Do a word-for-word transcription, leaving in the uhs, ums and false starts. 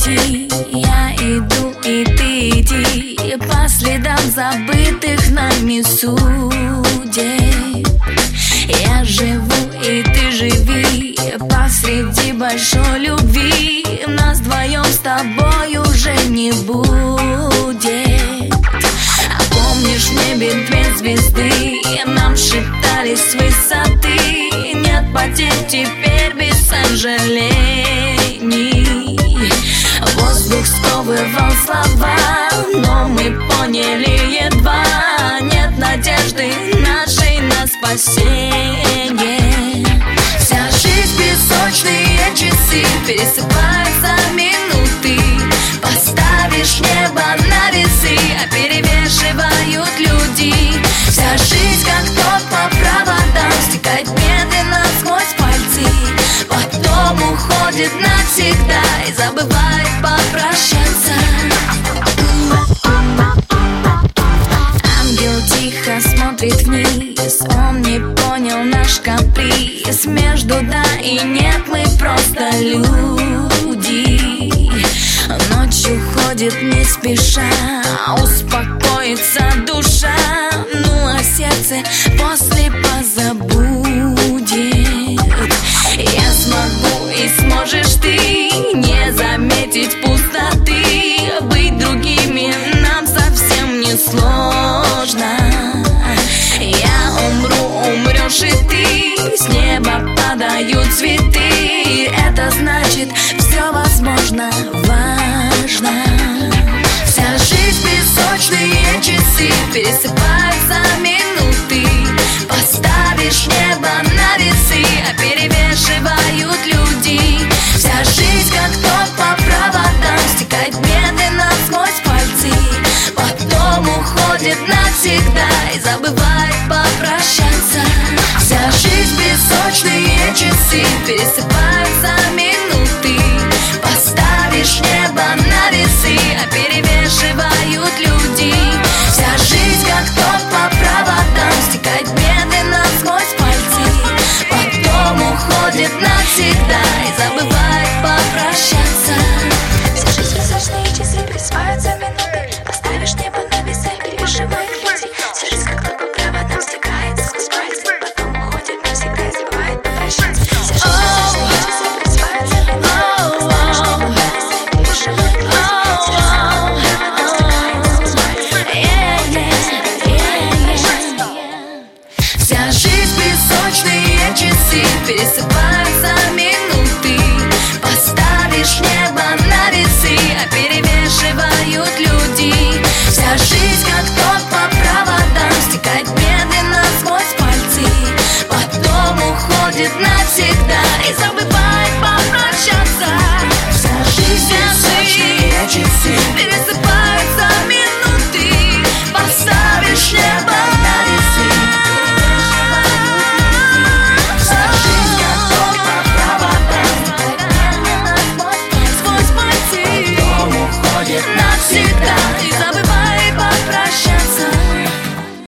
пути. Я иду, и ты иди по следам забытых нами судеб. Я живу, и ты живи посреди большой любви. Нас вдвоем с тобой уже не будет. А помнишь, в небе две звезды нам шептались с высоты: нет потерь теперь без сожалений. Воздух сковывал слова, но мы поняли едва: нет надежды нашей на спасение. Вся жизнь песочные часы, пересыпаются минуты. Поставишь небо на весы, а перевешивают люди. Вся жизнь как ток по проводам, стекает медленно сквозь пальцы, потом уходит навсегда и забывает попрощаться. Ангел тихо смотрит вниз, он не понял наш каприз. Между да и нет мы просто люди. Ночью ходит не спеша, успокоится душа, ну а сердце после позабудет. Я смогу и сможешь ты не заметить пустоты. Быть другими нам совсем не сложно. Я умру, умрешь и ты, с неба падают цветы. Это значит, все возможно, важно. Вся жизнь песочные часы, пересыпаются минуты. Поставишь небо на весы, а перевешивают люди. Вся жизнь как ток по проводам, стекает медленно сквозь пальцы, потом уходит навсегда и забывает попрощаться. Вся жизнь песочные часы, пересыпаются минуты. Поставишь небо на весы, а перевешивают люди. Вся жизнь как ток по проводам, стекает медленно сквозь пальцы, потом уходит навсегда и забывает попрощаться. Вся жизнь песочные часы, пересыпаются минуты. Поставишь небо на весы, перевешивают люди. Вся жизнь как ток по проводам, стекает сквозь пальцы, потом уходит навсегда и забывает попрощаться. Вся жизнь песочные часы, пересыпаются минуты. Поставишь небо на весы, перевешивают люди. Вся жизнь как ток по проводам, стекает сквозь пальцы, Вся жизнь песочные часы, пересыпаются минуты. Поставишь небо на весы, а перевешивают люди. Вся жизнь как ток по проводам, стекает медленно сквозь пальцы, потом уходит навсегда и забывает.